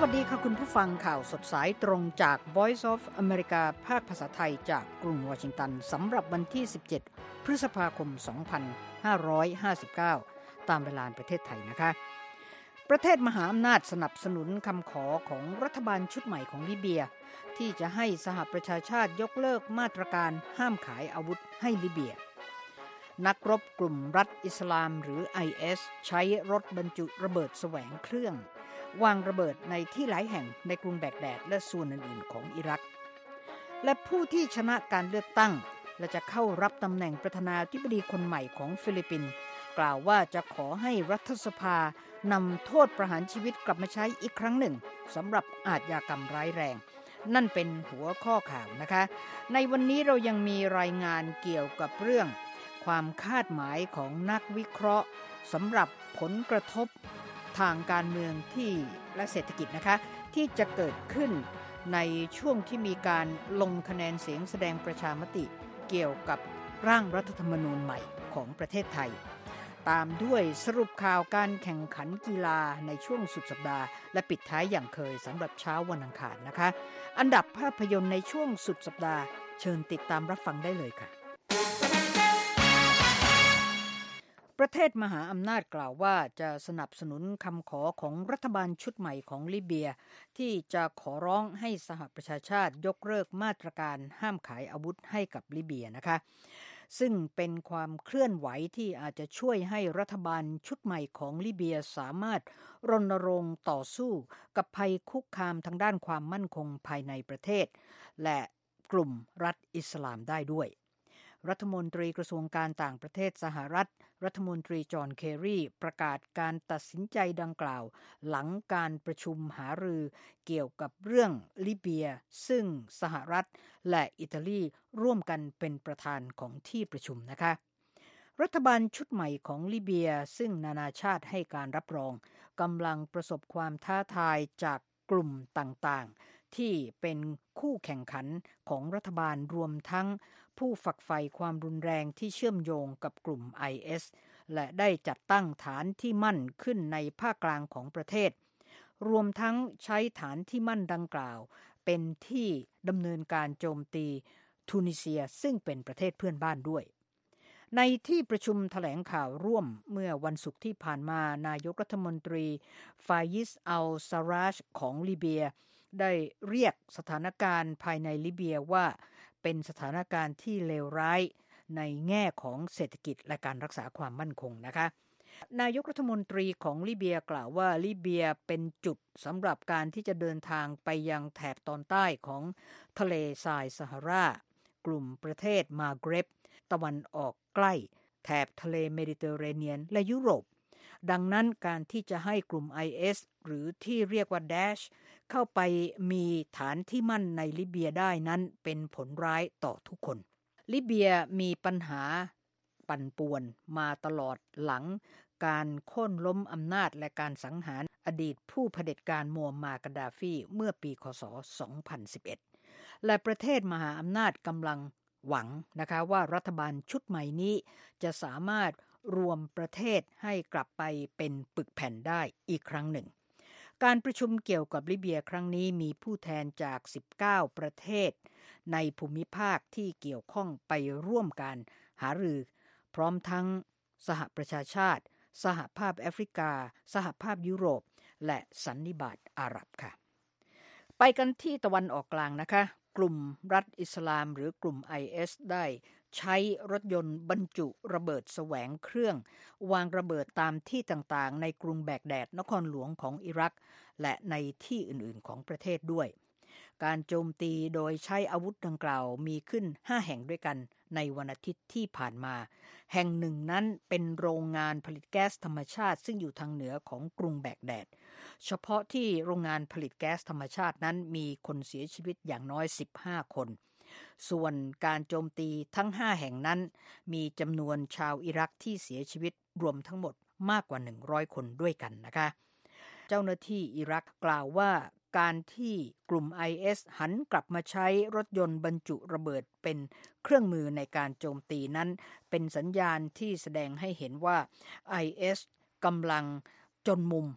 วัสดีค่ะคุณผู้ฟังข่าวสดสายตรงจาก Voice of America ภาคภาษาไทยจากกรุงวอชิงตันสำหรับวันที่17พฤษภาคม2559ตามเวลาประเทศไทยนะคะประเทศมหาอำนาจสนับสนุนคำขอของรัฐบาลชุดใหม่ของลิเบียที่จะให้สหประชาชาติยกเลิกมาตรการห้ามขายอาวุธให้ลิเบียนักรบกลุ่มรัฐอิสลามหรือ IS ใช้รถบรรจุระเบิดแสวงเครื่องวางระเบิดในที่หลายแห่งในกรุงแบกแดดและส่วนอื่นๆของอิรักและผู้ที่ชนะการเลือกตั้งและจะเข้ารับตำแหน่งประธานาธิบดีคนใหม่ของฟิลิปปินส์กล่าวว่าจะขอให้รัฐสภานำโทษประหารชีวิตกลับมาใช้อีกครั้งหนึ่งสำหรับอาชญากรรมร้ายแรงนั่นเป็นหัวข้อข่าวนะคะในวันนี้เรายังมีรายงานเกี่ยวกับเรื่องความคาดหมายของนักวิเคราะห์สำหรับผลกระทบทางการเมืองที่และเศรษฐกิจนะคะที่จะเกิดขึ้นในช่วงที่มีการลงคะแนนเสียงแสดงประชามติเกี่ยวกับร่างรัฐธรรมนูญใหม่ของประเทศไทยตามด้วยสรุปข่าวการแข่งขันกีฬาในช่วงสุดสัปดาห์และปิดท้ายอย่างเคยสำหรับเช้าวันอังคารนะคะอันดับภาพยนตร์ในช่วงสุดสัปดาห์เชิญติดตามรับฟังได้เลยค่ะประเทศมหาอำนาจกล่าวว่าจะสนับสนุนคำขอของรัฐบาลชุดใหม่ของลิเบียที่จะขอร้องให้สหประชาชาติยกเลิกมาตรการห้ามขายอาวุธให้กับลิเบียนะคะซึ่งเป็นความเคลื่อนไหวที่อาจจะช่วยให้รัฐบาลชุดใหม่ของลิเบียสามารถรณรงค์ต่อสู้กับภัยคุกคามทางด้านความมั่นคงภายในประเทศและกลุ่มรัฐอิสลามได้ด้วยรัฐมนตรีกระทรวงการต่างประเทศสหรัฐรัฐมนตรีจอห์นเคร์รีประกาศการตัดสินใจดังกล่าวหลังการประชุมหารือเกี่ยวกับเรื่องลิเบียซึ่งสหรัฐและอิตาลีร่วมกันเป็นประธานของที่ประชุมนะคะรัฐบาลชุดใหม่ของลิเบียซึ่งนานาชาติให้การรับรองกำลังประสบความท้าทายจากกลุ่มต่างๆที่เป็นคู่แข่งขันของรัฐบาลรวมทั้งผู้ฝักใฝ่ความรุนแรงที่เชื่อมโยงกับกลุ่ม IS และได้จัดตั้งฐานที่มั่นขึ้นในภาคกลางของประเทศรวมทั้งใช้ฐานที่มั่นดังกล่าวเป็นที่ดำเนินการโจมตีทูนิเซียซึ่งเป็นประเทศเพื่อนบ้านด้วยในที่ประชุมแถลงข่าวร่วมเมื่อวันศุกร์ที่ผ่านมานายกรัฐมนตรีฟายิสอัลซาราชของลิเบียได้เรียกสถานการณ์ภายในลิเบียว่าเป็นสถานการณ์ที่เลวร้ายในแง่ของเศรษฐกิจและการรักษาความมั่นคงนะคะนายกรัฐมนตรีของลิเบียกล่าวว่าลิเบียเป็นจุดสำหรับการที่จะเดินทางไปยังแถบตอนใต้ของทะเลทรายซาฮารากลุ่มประเทศมาเกรบตะวันออกใกล้แถบทะเลเมดิเตอร์เรเนียนและยุโรปดังนั้นการที่จะให้กลุ่ม IS หรือที่เรียกว่า Daesh เข้าไปมีฐานที่มั่นในลิเบียได้นั้นเป็นผลร้ายต่อทุกคนลิเบียมีปัญหาปั่นป่วนมาตลอดหลังการโค่นล้มอำนาจและการสังหารอดีตผู้เผด็จการมูฮัมหมัด กาดาฟีเมื่อปีคศ 2011 และประเทศมหาอำนาจกำลังหวังนะคะว่ารัฐบาลชุดใหม่นี้จะสามารถรวมประเทศให้กลับไปเป็นปึกแผ่นได้อีกครั้งหนึ่งการประชุมเกี่ยวกับลิเบียครั้งนี้มีผู้แทนจาก19ประเทศในภูมิภาคที่เกี่ยวข้องไปร่วมกันหารือพร้อมทั้งสหประชาชาติสหภาพแอฟริกาสหภาพยุโรปและสันนิบาตอาหรับค่ะไปกันที่ตะวันออกกลางนะคะกลุ่มรัฐอิสลามหรือกลุ่ม IS ได้ใช้รถยนต์บรรจุระเบิดแสวงเครื่องวางระเบิดตามที่ต่างๆในกรุงแบกแดดนครหลวงของอิรักและในที่อื่นๆของประเทศด้วยการโจมตีโดยใช้อาวุธดังกล่าวมีขึ้น5แห่งด้วยกันในวันอาทิตย์ที่ผ่านมาแห่งหนึ่งนั้นเป็นโรงงานผลิตแก๊สธรรมชาติซึ่งอยู่ทางเหนือของกรุงแบกแดดเฉพาะที่โรงงานผลิตแก๊สธรรมชาตินั้นมีคนเสียชีวิตอย่างน้อย15คนส่วนการโจมตีทั้ง5แห่งนั้นมีจำนวนชาวอิรักที่เสียชีวิตรวมทั้งหมดมากกว่า100คนด้วยกันนะคะเจ้าหน้าที่อิรักกล่าวว่าการที่กลุ่ม IS หันกลับมาใช้รถยนต์บรรจุระเบิดเป็นเครื่องมือในการโจมตีนั้นเป็นสัญญาณที่แสดงให้เห็นว่า IS กำลังจนมุม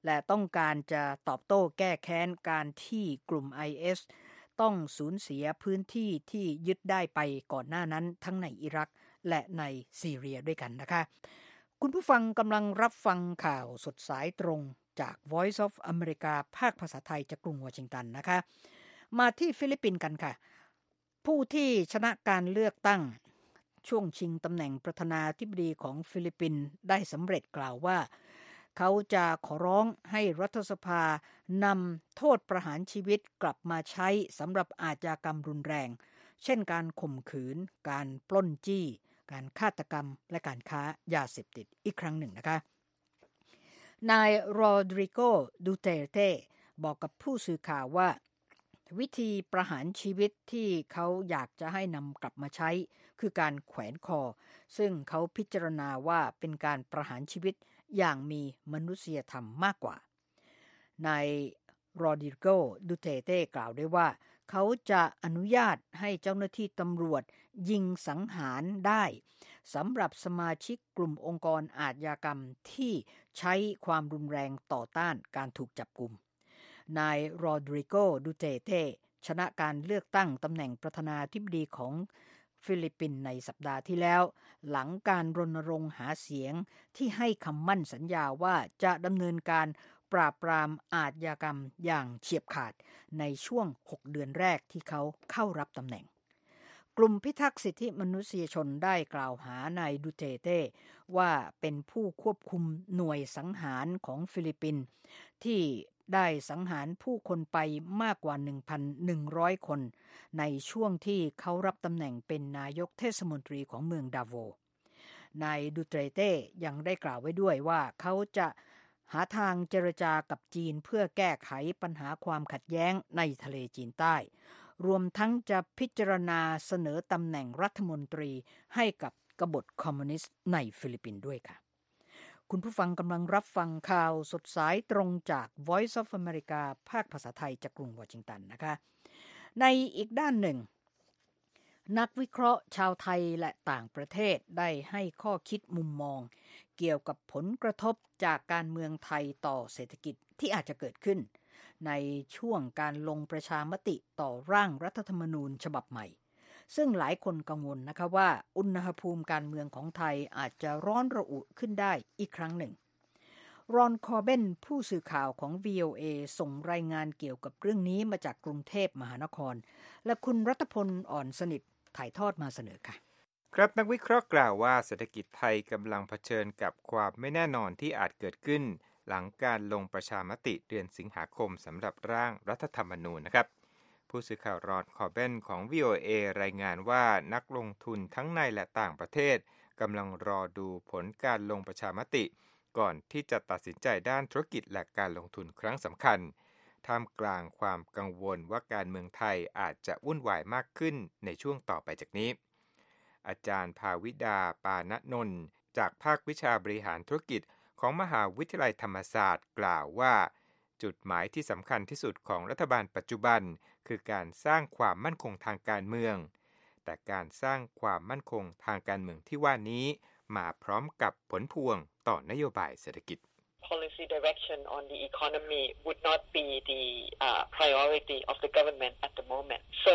และต้องการจะตอบโต้แก้แค้นการที่กลุ่ม IS ต้องสูญเสียพื้นที่ที่ยึดได้ไปก่อนหน้านั้นทั้งในอิรักและในซีเรียด้วยกันนะคะคุณผู้ฟังกำลังรับฟังข่าวสดสายตรงจาก Voice of America ภาคภาษาไทยจากกรุงวอชิงตันนะคะมาที่ฟิลิปปินส์กันค่ะผู้ที่ชนะการเลือกตั้งช่วงชิงตำแหน่งประธานาธิบดีของฟิลิปปินส์ได้สำเร็จกล่าวว่าเขาจะขอร้องให้รัฐสภานำโทษประหารชีวิตกลับมาใช้สำหรับอาชญากรรมรุนแรงเช่นการข่มขืนการปล้นจี้การฆาตกรรมและการค้ายาเสพติดอีกครั้งหนึ่งนะคะนายโรดริโก ดูเตเต้บอกกับผู้สื่อข่าวว่าวิธีประหารชีวิตที่เขาอยากจะให้นำกลับมาใช้คือการแขวนคอซึ่งเขาพิจารณาว่าเป็นการประหารชีวิตอย่างมีมนุษยธรรมมากกว่านายโรดริโก ดูเตเต้กล่าวด้วยว่าเขาจะอนุญาตให้เจ้าหน้าที่ตำรวจยิงสังหารได้สำหรับสมาชิกกลุ่มองค์กรอาชญากรรมที่ใช้ความรุนแรงต่อต้านการถูกจับกุมนายโรดริโก ดูเตเต้ชนะการเลือกตั้งตำแหน่งประธานาธิบดีของฟิลิปปินส์ในสัปดาห์ที่แล้วหลังการรณรงค์หาเสียงที่ให้คำมั่นสัญญาว่าจะดำเนินการปราบปรามอาชญากรรมอย่างเฉียบขาดในช่วง6เดือนแรกที่เขาเข้ารับตำแหน่งกลุ่มพิทักษ์สิทธิมนุษยชนได้กล่าวหานายดูเตเต้ว่าเป็นผู้ควบคุมหน่วยสังหารของฟิลิปปินส์ที่ได้สังหารผู้คนไปมากกว่า 1,100 คนในช่วงที่เขารับตำแหน่งเป็นนายกเทศมนตรีของเมืองดาโวนายดูเตเต้ยังได้กล่าวไว้ด้วยว่าเขาจะหาทางเจรจากับจีนเพื่อแก้ไขปัญหาความขัดแย้งในทะเลจีนใต้รวมทั้งจะพิจารณาเสนอตำแหน่งรัฐมนตรีให้กับกบฏคอมมิวนิสต์ในฟิลิปปินส์ด้วยค่ะคุณผู้ฟังกำลังรับฟังข่าวสดสายตรงจาก Voice of America ภาคภาษาไทยจากกรุงวอชิงตันนะคะในอีกด้านหนึ่งนักวิเคราะห์ชาวไทยและต่างประเทศได้ให้ข้อคิดมุมมองเกี่ยวกับผลกระทบจากการเมืองไทยต่อเศรษฐกิจที่อาจจะเกิดขึ้นในช่วงการลงประชามติต่อร่างรัฐธรรมนูญฉบับใหม่ซึ่งหลายคนกังวลนะคะว่าอุณหภูมิการเมืองของไทยอาจจะร้อนระอุขึ้นได้อีกครั้งหนึ่งรอนคอร์เบนผู้สื่อข่าวของ VOA ส่งรายงานเกี่ยวกับเรื่องนี้มาจากกรุงเทพมหานครและคุณรัตพลอ่อนสนิทถ่ายทอดมาเสนอค่ะครับนักวิเคราะห์กล่าวว่าเศรษฐกิจไทยกำลังเผชิญกับความไม่แน่นอนที่อาจเกิดขึ้นหลังการลงประชามติเดือนสิงหาคมสำหรับร่างรัฐธรรมนูญนะครับผู้สื่อข่าวรอนคอร์เบนของ VOA รายงานว่านักลงทุนทั้งในและต่างประเทศกำลังรอดูผลการลงประชามติก่อนที่จะตัดสินใจด้านธุรกิจและการลงทุนครั้งสำคัญท่ามกลางความกังวลว่าการเมืองไทยอาจจะวุ่นวายมากขึ้นในช่วงต่อไปจากนี้อาจารย์ภาวิดาปานนนท์จากภาควิชาบริหารธุรกิจของมหาวิทยาลัยธรรมศาสตร์กล่าวว่าจุดหมายที่สำคัญที่สุดของรัฐบาลปัจจุบันคือการสร้างความมั่นคงทางการเมืองแต่การสร้างความมั่นคงทางการเมืองที่ว่านี้มาพร้อมกับผลพวงต่อนโยบายเศรษฐกิจ policy direction on the economy would not be the priority of the government at the moment. So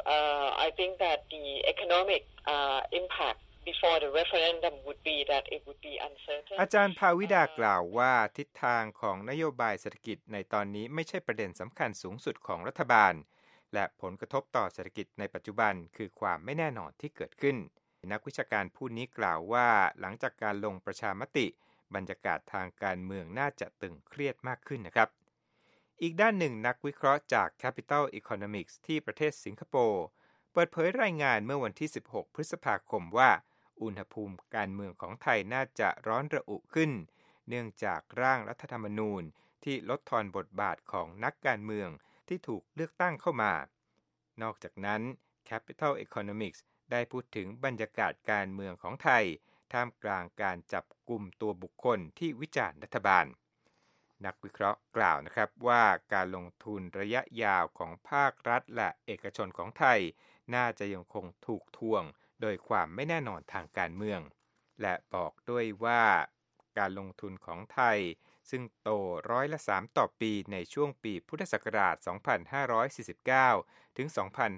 I think that the economic impact before the referendum would be that it would be uncertain. อาจารย์ภาวิดากล่าวว่าทิศทางของนโยบายเศรษฐกิจในตอนนี้ไม่ใช่ประเด็นสำคัญสูงสุดของรัฐบาลและผลกระทบต่อเศรษฐกิจในปัจจุบันคือความไม่แน่นอนที่เกิดขึ้นนักวิชาการผู้นี้กล่าวว่าหลังจากการลงประชามติบรรยากาศทางการเมืองน่าจะตึงเครียดมากขึ้นนะครับอีกด้านหนึ่งนักวิเคราะห์จาก Capital Economics ที่ประเทศสิงคโปร์เปิดเผยรายงานเมื่อวันที่16พฤษภาคมว่าอุณหภูมิการเมืองของไทยน่าจะร้อนระอุขึ้นเนื่องจากร่างรัฐธรรมนูญที่ลดทอนบทบาทของนักการเมืองที่ถูกเลือกตั้งเข้ามานอกจากนั้น Capital Economics ได้พูดถึงบรรยากาศการเมืองของไทยท่ามกลางการจับกุมตัวบุคคลที่วิจารณ์รัฐบาลนักวิเคราะห์กล่าวนะครับว่าการลงทุนระยะยาวของภาครัฐและเอกชนของไทยน่าจะยังคงถูกทวงโดยความไม่แน่นอนทางการเมืองและบอกด้วยว่าการลงทุนของไทยซึ่งโต3%ต่อปีในช่วงปีพุทธศักราช 2549 ถึง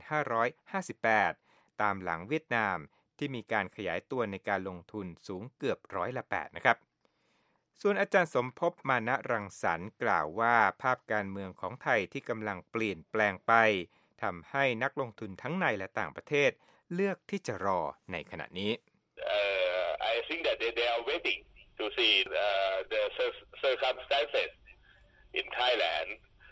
2558 ตามหลังเวียดนามที่มีการขยายตัวในการลงทุนสูงเกือบ8%นะครับส่วนอาจารย์สมภพมานะรังสรรค์กล่าวว่าภาพการเมืองของไทยที่กำลังเปลี่ยนแปลงไปทำให้นักลงทุนทั้งในและต่างประเทศเลือกที่จะรอในขณะนี้ I think that they are waiting to see the circumstances in Thailand,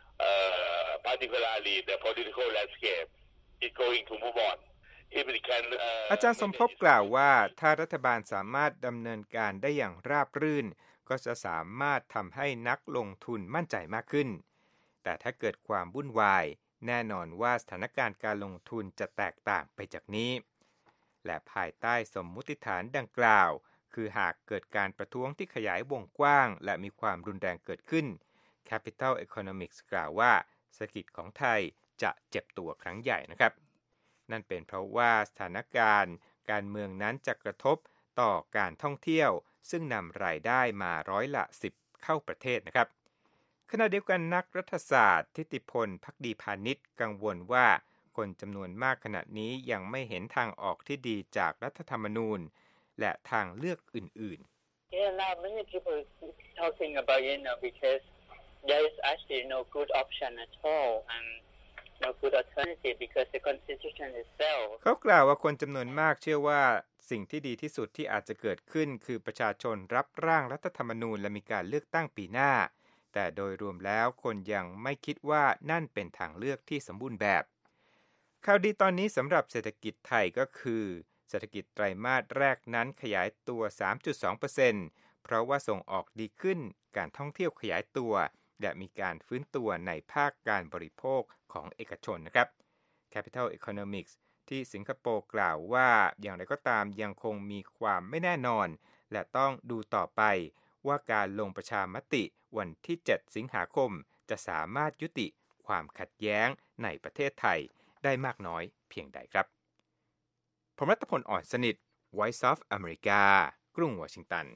particularly the political landscape, is going to move on. If it can, อาจารย์สมภพกล่าวว่าถ้ารัฐบาลสามารถดำเนินการได้อย่างราบรื่นก็จะสามารถทำให้นักลงทุนมั่นใจมากขึ้นแต่ถ้าเกิดความวุ่นวายแน่นอนว่าสถานการณ์การลงทุนจะแตกต่างไปจากนี้และภายใต้สมมุติฐานดังกล่าวคือหากเกิดการประท้วงที่ขยายวงกว้างและมีความรุนแรงเกิดขึ้น Capital Economics กล่าวว่าเศรษฐกิจของไทยจะเจ็บตัวครั้งใหญ่นะครับนั่นเป็นเพราะว่าสถานการณ์การเมืองนั้นจะกระทบต่อการท่องเที่ยวซึ่งนำรายได้มา10%เข้าประเทศนะครับขณะเดียวกันนักรัฐศาสตร์ทิติพลภักดีพานิชกังวลว่าคนจำนวนมากขณะนี้ยังไม่เห็นทางออกที่ดีจากรัฐธรรมนูญและทางเลือกอื่นๆ Yeah, now many people talking about because there is actually no good option at all and no good alternative because the constitution itself เขากล่าวว่าคนจำนวนมากเชื่อว่าสิ่งที่ดีที่สุดที่อาจจะเกิดขึ้นคือประชาชนรับร่างรัฐธรรมนูญและมีการเลือกตั้งปีหน้าแต่โดยรวมแล้วคนยังไม่คิดว่านั่นเป็นทางเลือกที่สมบูรณ์แบบข่าวดีตอนนี้สำหรับเศรษฐกิจไทยก็คือเศรษฐกิจไตรมาสแรกนั้นขยายตัว 3.2% เพราะว่าส่งออกดีขึ้นการท่องเที่ยวขยายตัวและมีการฟื้นตัวในภาคการบริโภคของเอกชนนะครับ Capital Economics ที่สิงคโปร์กล่าวว่าอย่างไรก็ตามยังคงมีความไม่แน่นอนและต้องดูต่อไปว่าการลงประชามติวันที่ 7 สิงหาคมจะสามารถยุติความขัดแย้งในประเทศไทยได้มากน้อยเพียงใดครับผมรัตพล อ่อนสนิท Voice of America กรุงวอชิงตัน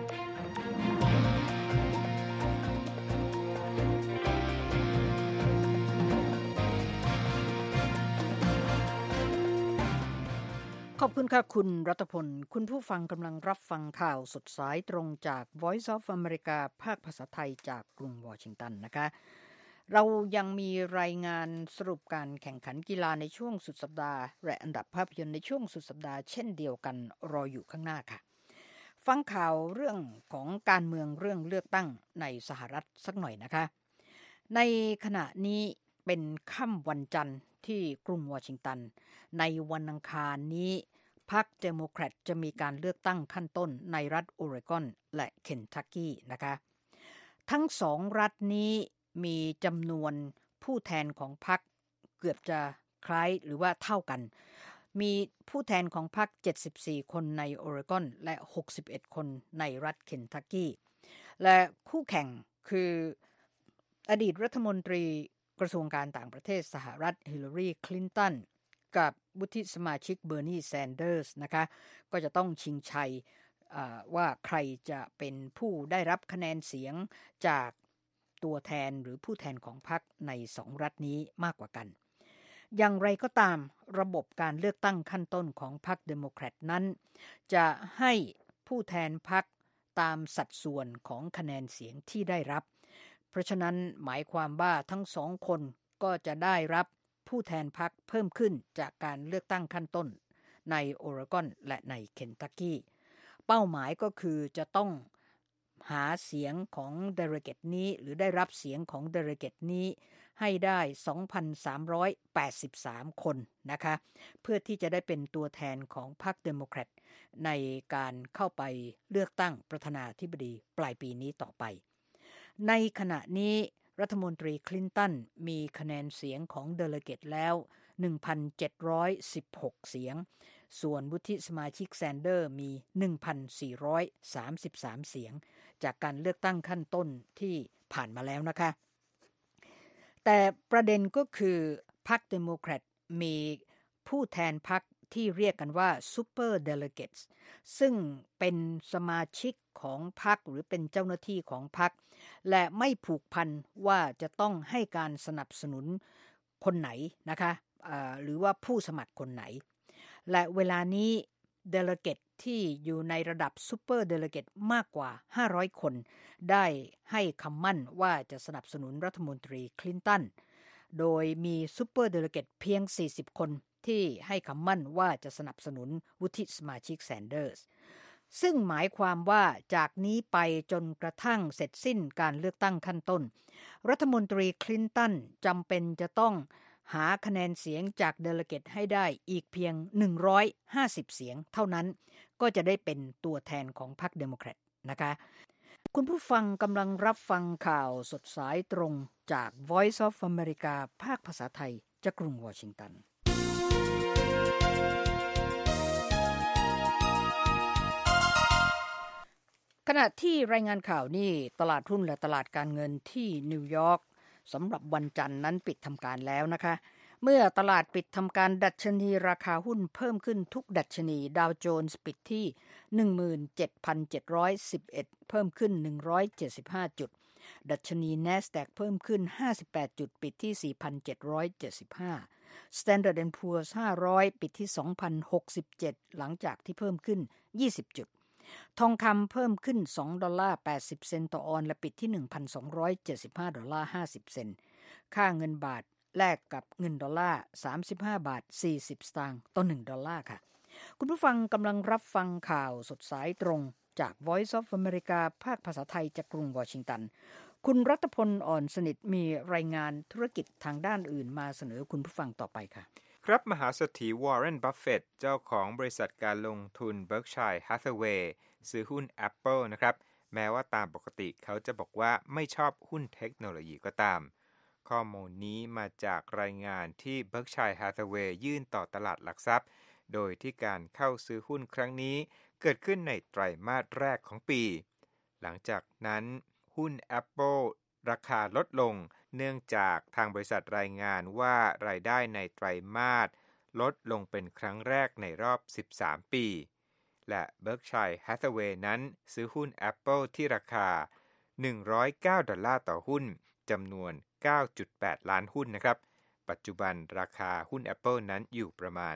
ขอบคุณค่ะคุณรัตพลคุณผู้ฟังกำลังรับฟังข่าวสดสายตรงจาก Voice of America ภาคภาษาไทยจากกรุงวอชิงตันนะคะเรายังมีรายงานสรุปการแข่งขันกีฬาในช่วงสุดสัปดาห์และอันดับภาพยนตร์ในช่วงสุดสัปดาห์เช่นเดียวกันรออยู่ข้างหน้าค่ะฟังข่าวเรื่องของการเมืองเรื่องเลือกตั้งในสหรัฐสักหน่อยนะคะในขณะนี้เป็นค่ำวันจันทร์ที่กรุงวอชิงตันในวันอังคารนี้พรรคเดโมแครตจะมีการเลือกตั้งขั้นต้นในรัฐโอเรกอนและเคนทักกี้นะคะทั้งสองรัฐนี้มีจำนวนผู้แทนของพรรคเกือบจะคล้ายหรือว่าเท่ากันมีผู้แทนของพรรค74คนในโอเรกอนและ61คนในรัฐเคนทักกี้และคู่แข่งคืออดีตรัฐมนตรีกระทรวงการต่างประเทศสหรัฐฮิลลารีคลินตันกับวุฒิสมาชิกเบอร์นีแซนเดอร์สนะคะก็จะต้องชิงชัยว่าใครจะเป็นผู้ได้รับคะแนนเสียงจากตัวแทนหรือผู้แทนของพรรคใน2รัฐนี้มากกว่ากันอย่างไรก็ตามระบบการเลือกตั้งขั้นต้นของพรรคเดโมแครตนั้นจะให้ผู้แทนพรรคตามสัดส่วนของคะแนนเสียงที่ได้รับเพราะฉะนั้นหมายความว่าทั้ง2คนก็จะได้รับผู้แทนพรรคเพิ่มขึ้นจากการเลือกตั้งขั้นต้นในโอเรกอนและในเคนทักกี้เป้าหมายก็คือจะต้องหาเสียงของเดเลเกตนี้หรือได้รับเสียงของเดเลเกตนี้ให้ได้ 2,383 คนนะคะเพื่อที่จะได้เป็นตัวแทนของพรรคเดโมแครตในการเข้าไปเลือกตั้งประธานาธิบดีปลายปีนี้ต่อไปในขณะนี้รัฐมนตรีคลินตันมีคะแนนเสียงของเดเลเกตแล้ว 1,716 เสียงส่วนวุฒิสมาชิกแซนเดอร์มี 1,433 เสียงจากการเลือกตั้งขั้นต้นที่ผ่านมาแล้วนะคะแต่ประเด็นก็คือพรรคเดโมแครตมีผู้แทนพรรคที่เรียกกันว่าซูเปอร์เดเลเกตส์ซึ่งเป็นสมาชิกของพรรคหรือเป็นเจ้าหน้าที่ของพรรคและไม่ผูกพันว่าจะต้องให้การสนับสนุนคนไหนนะคะหรือว่าผู้สมัครคนไหนและเวลานี้เดลิเกตที่อยู่ในระดับซูเปอร์เดลิเกตมากกว่า500คนได้ให้คำมั่นว่าจะสนับสนุนรัฐมนตรีคลินตันโดยมีซูเปอร์เดลิเกตเพียง40คนที่ให้คำมั่นว่าจะสนับสนุนวุฒิสมาชิกแซนเดอร์สซึ่งหมายความว่าจากนี้ไปจนกระทั่งเสร็จสิ้นการเลือกตั้งขั้นต้นรัฐมนตรีคลินตันจำเป็นจะต้องหาคะแนนเสียงจากเดลิเกตให้ได้อีกเพียง150เสียงเท่านั้นก็จะได้เป็นตัวแทนของพรรคเดโมแครตนะคะคุณผู้ฟังกำลังรับฟังข่าวสดสายตรงจาก Voice of America ภาคภาษาไทยจากกรุงวอชิงตันขณะที่รายงานข่าวนี่ตลาดหุ้นและตลาดการเงินที่นิวยอร์กสำหรับวันจันทร์นั้นปิดทำการแล้วนะคะเมื่อตลาดปิดทำการดัชนีราคาหุ้นเพิ่มขึ้นทุกดัชนีดาวโจนส์ปิดที่ 17,711 เพิ่มขึ้น175จุดดัชนี NASDAQ เพิ่มขึ้น58จุดปิดที่ 4,775 Standard & Poor's 500ปิดที่ 2,067 หลังจากที่เพิ่มขึ้น20จุดทองคำเพิ่มขึ้น$2.80 เซนต์ต่อออนซ์และปิดที่ $1,275.50 เซนต์ค่าเงินบาทแลกกับเงินดอลลาร์35.40 บาทต่อ1ดอลลาร์ค่ะคุณผู้ฟังกำลังรับฟังข่าวสดสายตรงจาก Voice of America ภาคภาษาไทยจากกรุงวอชิงตันคุณรัตพลอ่อนสนิทมีรายงานธุรกิจทางด้านอื่นมาเสนอคุณผู้ฟังต่อไปค่ะครับมหาเศรษฐีวอร์เรน บัฟเฟตต์เจ้าของบริษัทการลงทุน Berkshire Hathaway ซื้อหุ้น Apple นะครับแม้ว่าตามปกติเขาจะบอกว่าไม่ชอบหุ้นเทคโนโลยีก็ตามข้อมูลนี้มาจากรายงานที่ Berkshire Hathaway ยื่นต่อตลาดหลักทรัพย์โดยที่การเข้าซื้อหุ้นครั้งนี้เกิดขึ้นในไตรมาสแรกของปีหลังจากนั้นหุ้น Apple ราคาลดลงเนื่องจากทางบริษัทรายงานว่ารายได้ในไตรมาสลดลงเป็นครั้งแรกในรอบ13ปีและ Berkshire Hathaway นั้นซื้อหุ้น Apple ที่ราคา$109ต่อหุ้นจำนวน 9.8 ล้านหุ้นนะครับปัจจุบันราคาหุ้น Apple นั้นอยู่ประมาณ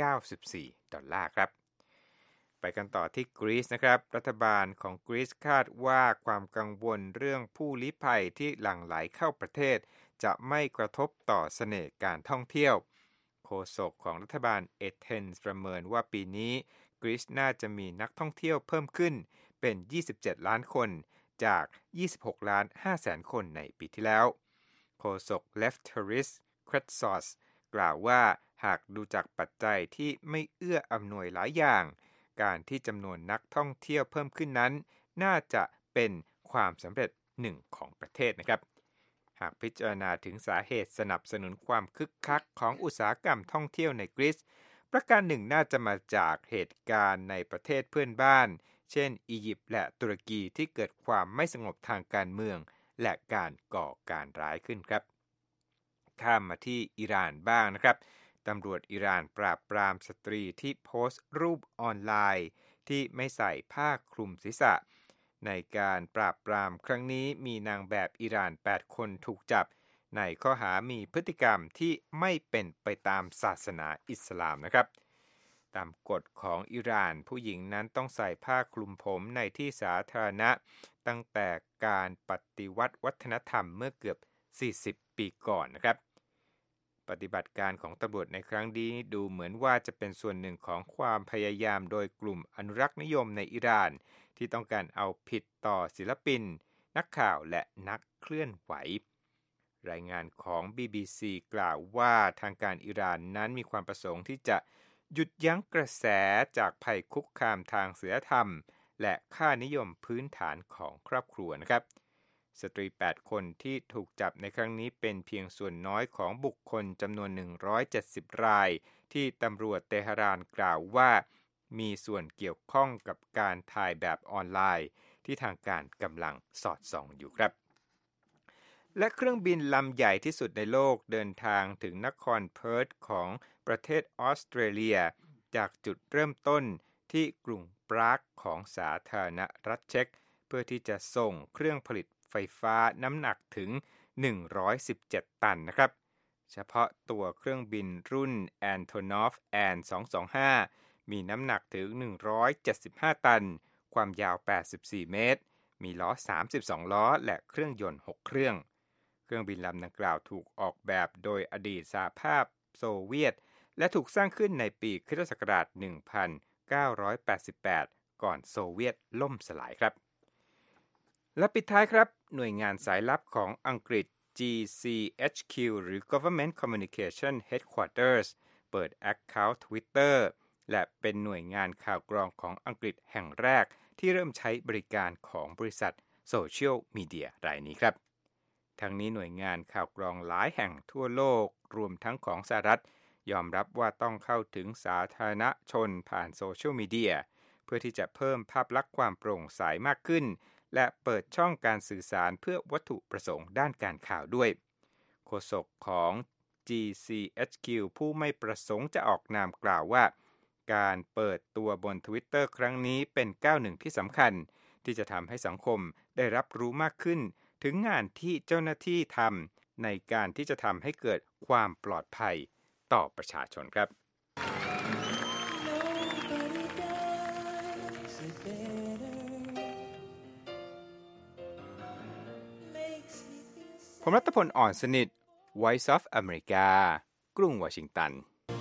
$94ครับไปกันต่อที่กรีซนะครับรัฐบาลของกรีซคาดว่าความกังวลเรื่องผู้ลี้ภัยที่หลั่งไหลเข้าประเทศจะไม่กระทบต่อเสน่ห์การท่องเที่ยวโฆษกของรัฐบาลเอเธนส์ประเมินว่าปีนี้กรีซน่าจะมีนักท่องเที่ยวเพิ่มขึ้นเป็น27ล้านคนจาก26.5 ล้านคนในปีที่แล้วโฆษก Lefteris Kretsos กล่าวว่าหากดูจากปัจจัยที่ไม่เอื้ออำนวยหลายอย่างการที่จำนวนนักท่องเที่ยวเพิ่มขึ้นนั้นน่าจะเป็นความสำเร็จหนึ่งของประเทศนะครับหากพิจารณาถึงสาเหตุสนับสนุนความคึกคักของอุตสาหกรรมท่องเที่ยวในกรีซประการหนึ่งน่าจะมาจากเหตุการณ์ในประเทศเพื่อนบ้านเช่นอียิปต์และตุรกีที่เกิดความไม่สงบทางการเมืองและการก่อการร้ายขึ้นครับข้ามมาที่อิหร่านบ้างนะครับตำรวจอิหร่านปราบปรามสตรีที่โพสต์รูปออนไลน์ที่ไม่ใส่ผ้าคลุมศีรษะในการปราบปรามครั้งนี้มีนางแบบอิหร่าน8คนถูกจับในข้อหามีพฤติกรรมที่ไม่เป็นไปตามศาสนาอิสลามนะครับตามกฎของอิหร่านผู้หญิงนั้นต้องใส่ผ้าคลุมผมในที่สาธารณะตั้งแต่การปฏิวัติวัฒนธรรมเมื่อเกือบ40ปีก่อนนะครับปฏิบัติการของตำรวจในครั้งนี้ดูเหมือนว่าจะเป็นส่วนหนึ่งของความพยายามโดยกลุ่มอนุรักษ์นิยมในอิหร่านที่ต้องการเอาผิดต่อศิลปินนักข่าวและนักเคลื่อนไหวรายงานของ BBC กล่าวว่าทางการอิหร่านนั้นมีความประสงค์ที่จะหยุดยั้งกระแสจากภัยคุกคามทางศีลธรรมและค่านิยมพื้นฐานของครอบครัวนะครับสตรี8คนที่ถูกจับในครั้งนี้เป็นเพียงส่วนน้อยของบุคคลจำนวน170รายที่ตำรวจเตหะรานกล่าวว่ามีส่วนเกี่ยวข้องกับการถ่ายแบบออนไลน์ที่ทางการกำลังสอดส่องอยู่ครับและเครื่องบินลำใหญ่ที่สุดในโลกเดินทางถึงนครเพิร์ธของประเทศออสเตรเลียจากจุดเริ่มต้นที่กรุงปรากของสาธารณรัฐเช็กเพื่อที่จะส่งเครื่องผลิตไฟฟ้าน้ำหนักถึง117ตันนะครับเฉพาะตัวเครื่องบินรุ่น Antonov An-225 มีน้ำหนักถึง175ตันความยาว84เมตรมีล้อ32ล้อและเครื่องยนต์6เครื่องบินลำดังกล่าวถูกออกแบบโดยอดีตสหภาพโซเวียตและถูกสร้างขึ้นในปีค.ศ. 1988 ก่อนโซเวียตล่มสลายครับและปิดท้ายครับหน่วยงานสายลับของอังกฤษ GCHQ หรือ Government Communication Headquarters เปิด Account Twitter และเป็นหน่วยงานข่าวกรองของอังกฤษแห่งแรกที่เริ่มใช้บริการของบริษัทโซเชียลมีเดียรายนี้ครับทั้งนี้หน่วยงานข่าวกรองหลายแห่งทั่วโลกรวมทั้งของสหรัฐยอมรับว่าต้องเข้าถึงสาธารณชนผ่านโซเชียลมีเดียเพื่อที่จะเพิ่มภาพลักษณ์ความโปร่งใสมากขึ้นและเปิดช่องการสื่อสารเพื่อวัตถุประสงค์ด้านการข่าวด้วยโฆษกของ GCHQ ผู้ไม่ประสงค์จะออกนามกล่าวว่าการเปิดตัวบน Twitter ครั้งนี้เป็นก้าวหนึ่งที่สำคัญที่จะทำให้สังคมได้รับรู้มากขึ้นถึงงานที่เจ้าหน้าที่ทำในการที่จะทำให้เกิดความปลอดภัยต่อประชาชนครับผมรัตพล อ่อนสนิท Voice of America กรุงวอชิงตัน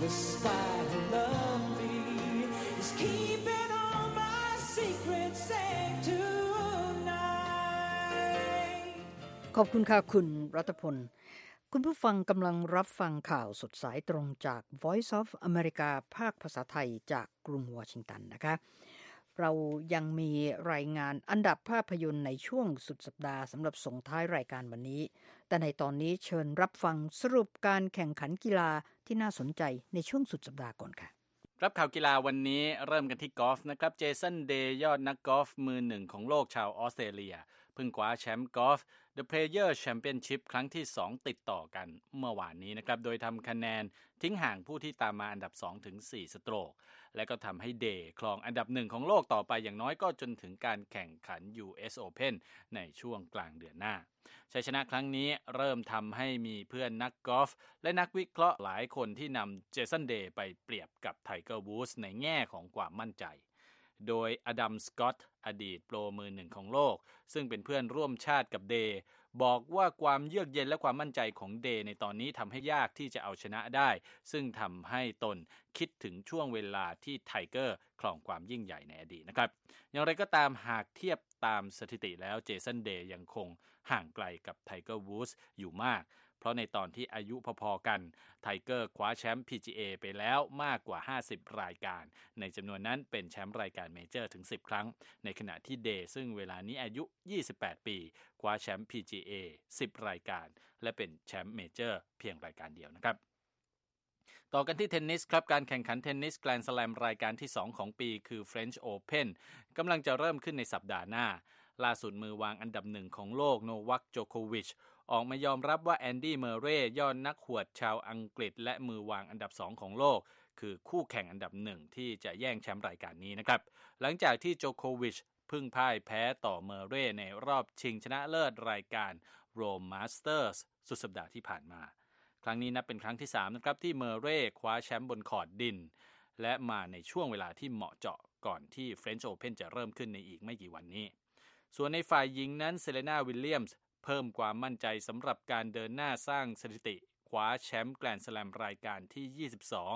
ขอบคุณค่ะคุณรัตพลคุณผู้ฟังกำลังรับฟังข่าวสดสายตรงจาก Voice of America ภาคภาษาไทยจากกรุงวอชิงตันนะคะเรายังมีรายงานอันดับภาพยนตร์ในช่วงสุดสัปดาห์สำหรับส่งท้ายรายการวันนี้แต่ในตอนนี้เชิญรับฟังสรุปการแข่งขันกีฬาที่น่าสนใจในช่วงสุดสัปดาห์ก่อนค่ะรับข่าวกีฬาวันนี้เริ่มกันที่กอล์ฟนะครับเจสันเดย์ยอดนักกอล์ฟมือหนึ่งของโลกชาวออสเตรเลียเพิ่งคว้าแชมป์กอล์ฟ The Players Championship ครั้งที่2ติดต่อกันเมื่อวานนี้นะครับโดยทำคะแนนทิ้งห่างผู้ที่ตามมาอันดับ 2-4 สโตรกและก็ทำให้เดย์ครองอันดับ1ของโลกต่อไปอย่างน้อยก็จนถึงการแข่งขัน US Open ในช่วงกลางเดือนหน้าชัยชนะครั้งนี้เริ่มทำให้มีเพื่อนนักกอล์ฟและนักวิเคราะห์หลายคนที่นำเจสันเดย์ไปเปรียบกับไทเกอร์วูดส์ในแง่ของความมั่นใจโดยอดัมสกอตต์อดีตโปรมือหนึ่งของโลกซึ่งเป็นเพื่อนร่วมชาติกับเดย์บอกว่าความเยือกเย็นและความมั่นใจของเดย์ในตอนนี้ทำให้ยากที่จะเอาชนะได้ซึ่งทำให้ตนคิดถึงช่วงเวลาที่ไทเกอร์ครองความยิ่งใหญ่ในอดีตนะครับอย่างไรก็ตามหากเทียบตามสถิติแล้วเจสันเดย์ยังคงห่างไกลกับไทเกอร์วูดส์อยู่มากเพราะในตอนที่อายุพอๆกันไทเกอร์คว้าแชมป์ PGA ไปแล้วมากกว่า50รายการในจำนวนนั้นเป็นแชมป์รายการเมเจอร์ถึง10ครั้งในขณะที่เดย์ซึ่งเวลานี้อายุ28ปีคว้าแชมป์ PGA 10รายการและเป็นแชมป์เมเจอร์เพียงรายการเดียวนะครับต่อกันที่เทนนิสครับการแข่งขันเทนนิสแกรนด์สแลมรายการที่2ของปีคือ French Open กำลังจะเริ่มขึ้นในสัปดาห์หน้าล่าสุดมือวางอันดับ1ของโลกโนวัค โจโควิชออกมายอมรับว่าแอนดี้ เมอร์เรย์ยอดนักหวดชาวอังกฤษและมือวางอันดับ2ของโลกคือคู่แข่งอันดับ1ที่จะแย่งแชมป์รายการนี้นะครับหลังจากที่โจโควิชเพิ่งพ่ายแพ้ต่อเมอร์เรย์ในรอบชิงชนะเลิศรายการโรมมาสเตอร์สสุดสัปดาห์ที่ผ่านมาครั้งนี้นับเป็นครั้งที่3นะครับที่เมอร์เรย์คว้าแชมป์บนคอร์ตดินและมาในช่วงเวลาที่เหมาะเจาะก่อนที่ French Open จะเริ่มขึ้นในอีกไม่กี่วันนี้ส่วนในฝ่ายหญิงนั้นเซเลนา วิลเลียมส์เพิ่มความมั่นใจสำหรับการเดินหน้าสร้างสถิติคว้าแชมป์แกรนด์สแลมรายการที่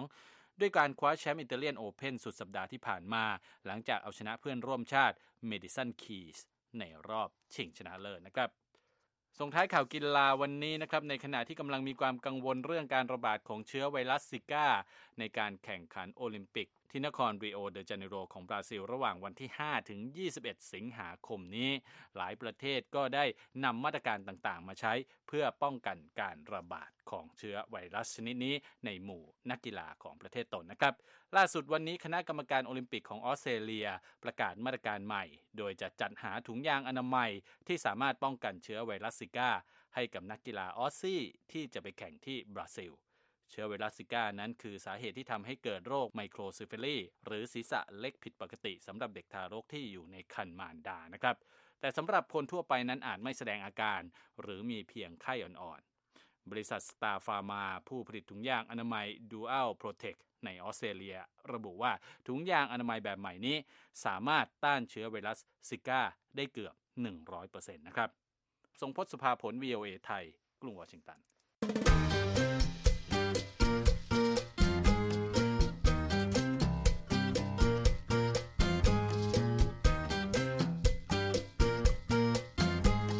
22ด้วยการคว้าแชมป์อิตาเลียนโอเพ่นสุดสัปดาห์ที่ผ่านมาหลังจากเอาชนะเพื่อนร่วมชาติเมดิสันคีสในรอบชิงชนะเลิศนะครับส่งท้ายข่าวกีฬาวันนี้นะครับในขณะที่กำลังมีความกังวลเรื่องการระบาดของเชื้อไวรัสซิก้าในการแข่งขันโอลิมปิกที่นครริโอเดจาเนโรของบราซิลระหว่างวันที่5ถึง21สิงหาคมนี้หลายประเทศก็ได้นำมาตรการต่างๆมาใช้เพื่อป้องกันการระบาดของเชื้อไวรัสชนิดนี้ในหมู่นักกีฬาของประเทศตนนะครับล่าสุดวันนี้คณะกรรมการโอลิมปิกของออสเตรเลียประกาศมาตรการใหม่โดยจะจัดหาถุงยางอนามัยที่สามารถป้องกันเชื้อไวรัสซิก้าให้กับนักกีฬาออสซี่ที่จะไปแข่งที่บราซิลเชื้อไวรัสซิก้านั้นคือสาเหตุที่ทำให้เกิดโรคไมโครซิฟิลีหรือศีรษะเล็กผิดปกติสำหรับเด็กทารกที่อยู่ในครรภ์มารดานะครับแต่สำหรับคนทั่วไปนั้นอาจไม่แสดงอาการหรือมีเพียงไข้อ่อนๆบริษัท Star Pharma ผู้ผลิตถุงยางอนามัย Dual Protect ในออสเตรเลียระบุว่าถุงยางอนามัยแบบใหม่นี้สามารถต้านเชื้อไวรัสซิก้าได้เกือบ 100% นะครับทรงพจน์สุภาผล VOA ไทยกรุงวอชิงตันข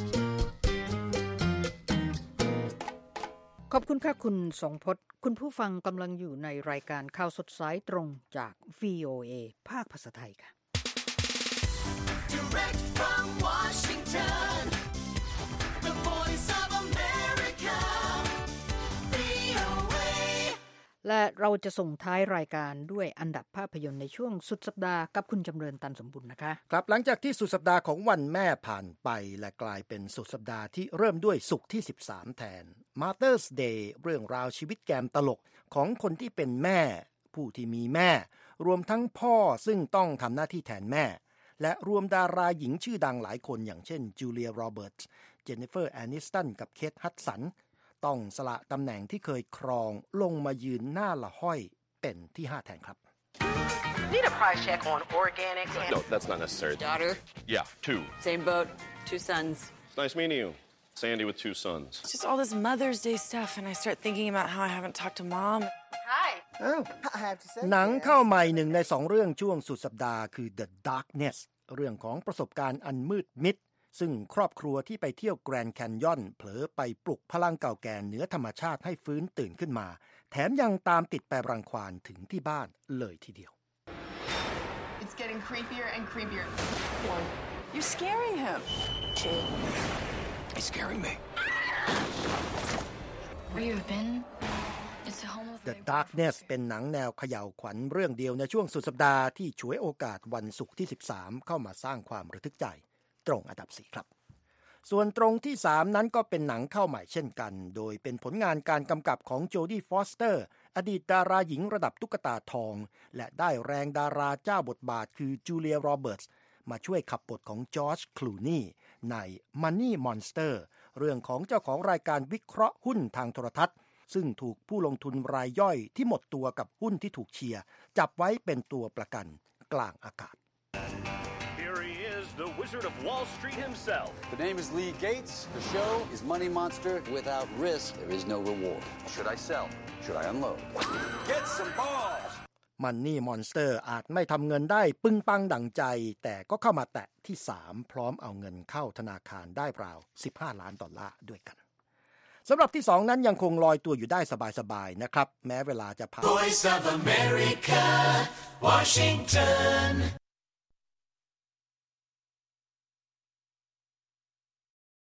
อบคุณค่ะคุณสงพจน์คุณผู้ฟังกำลังอยู่ในรายการข่าวสดสายตรงจาก VOA ภาคภาษาไทยค่ะ Direct from Washington, the voice of America, VOA. และเราจะส่งท้ายรายการด้วยอันดับภาพยนตร์ในช่วงสุดสัปดาห์กับคุณจำเริญตันสมบุญนะคะครับหลังจากที่สุดสัปดาห์ของวันแม่ผ่านไปและกลายเป็นสุดสัปดาห์ที่เริ่มด้วยศุกร์ที่13แทน Mother's Day เรื่องราวชีวิตแกมตลกของคนที่เป็นแม่ผู้ที่มีแม่รวมทั้งพ่อซึ่งต้องทำหน้าที่แทนแม่และรวมดาราหญิงชื่อดังหลายคนอย่างเช่นจูเลียโรเบิร์ตส์เจนนิเฟอร์แอนิสตันกับเคทฮัดสันต้องสละตำแหน่งที่เคยครองลงมายืนหน้าละห้อยเป็นที่5แทนครับ Need a price check on organic? No, that's not necessary. Daughter? Yeah, 2. Same boat, 2 sons. It's nice meeting you. Sandy with 2 sons. It's just all this Mother's Day stuff, and I start thinking about how I haven't talked to Mom. Hi. Oh, I have to say. หนังเข้าใหม่หนึ่งใน2เรื่องช่วงสุดสัปดาห์คือ The Darkness เรื่องของประสบการณ์อันมืดมิดซึ่งครอบครัวที่ไปเที่ยวแกรนด์แคนยอนเผลอไปปลุกพลังเก่าแก่เหนือธรรมชาติให้ฟื้นตื่นขึ้นมาแถมยังตามติดไปรังควานถึงที่บ้านเลยทีเดียว It's getting creepier and creepier. You're scaring him. He's scaring me. Where you have been? It's a home of The Darkness เป็นหนังแนวเขย่าวขวัญเรื่องเดียวในช่วงสุดสัปดาห์ที่ฉวยโอกาสวันศุกร์ที่13เข้ามาสร้างความระทึกใจตรงอันดับ4ครับส่วนตรงที่3นั้นก็เป็นหนังเข้าใหม่เช่นกันโดยเป็นผลงานการกำกับของโจดี้ฟอสเตอร์อดีตดาราหญิงระดับตุ๊กตาทองและได้แรงดาราเจ้าบทบาทคือจูเลียโรเบิร์ตส์มาช่วยขับบทของจอร์จคลูนีใน Money Monster เรื่องของเจ้าของรายการวิเคราะห์หุ้นทางโทรทัศน์ซึ่งถูกผู้ลงทุนรายย่อยที่หมดตัวกับหุ้นที่ถูกเชียร์จับไว้เป็นตัวประกันกลางอากาศ The Wizard of Wall Street himself. The name is Lee Gates. The show is Money Monster. Without risk, there is no reward. Should I sell? Should I unload? Get some balls. Money Monster อาจไม่ทำเงินได้ปึ้งปังดั่งใจแต่ก็เข้ามาแตะที่3พร้อมเอาเงินเข้าธนาคารได้ราว$15 ล้านด้วยกันสำหรับที่2นั้นยังคงลอยตัวอยู่ได้สบายๆนะครับแม้เวลาจะผ่าน Voice of America, Washington